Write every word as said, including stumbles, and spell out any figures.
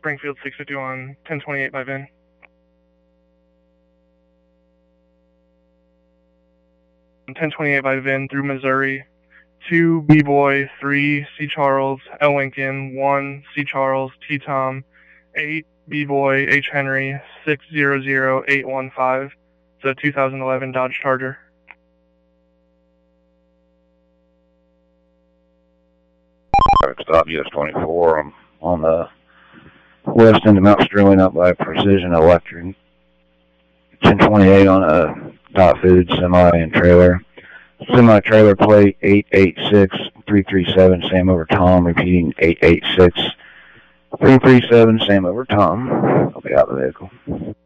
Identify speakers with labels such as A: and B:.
A: Springfield six fifty one, ten twenty-eight by V I N. ten twenty-eight by V I N through Missouri. two B-Boy, three C. Charles, L. Lincoln, one C. Charles, T. Tom, eight B-Boy, H. Henry, six zero zero eight one five. It's a two thousand eleven Dodge Charger.
B: Stop U S twenty-four. I'm on the west end of Mount Sterling up by Precision Electric. ten twenty-eight on a Dot Food semi and trailer. Semi-trailer plate eight eight six three three seven, Sam over Tom, repeating eight eight six three three seven, Sam over Tom. I'll be out of the vehicle.